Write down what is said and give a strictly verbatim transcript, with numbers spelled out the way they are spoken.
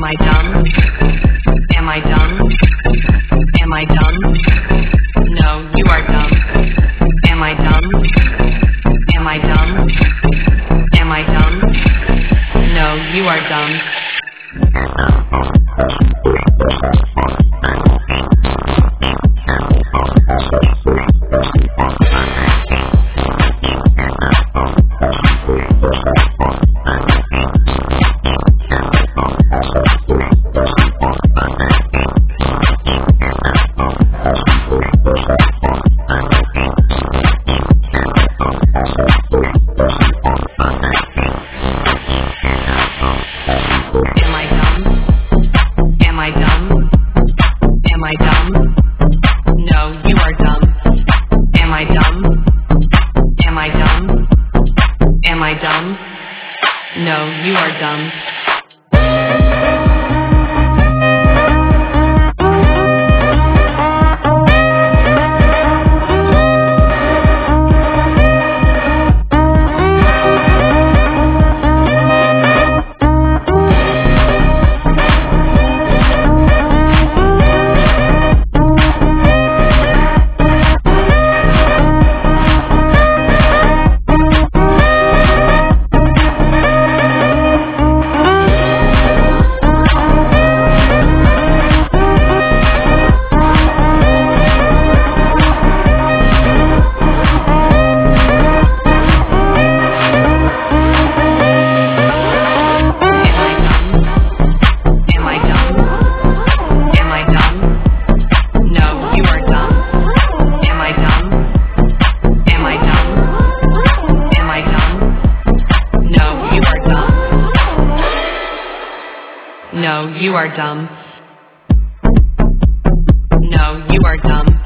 I dumb? Am I dumb? Am I dumb? No, you are dumb. Am I dumb? Am I dumb? Am I dumb? No, you are dumb. No, you are dumb. No, you are dumb. No, you are dumb.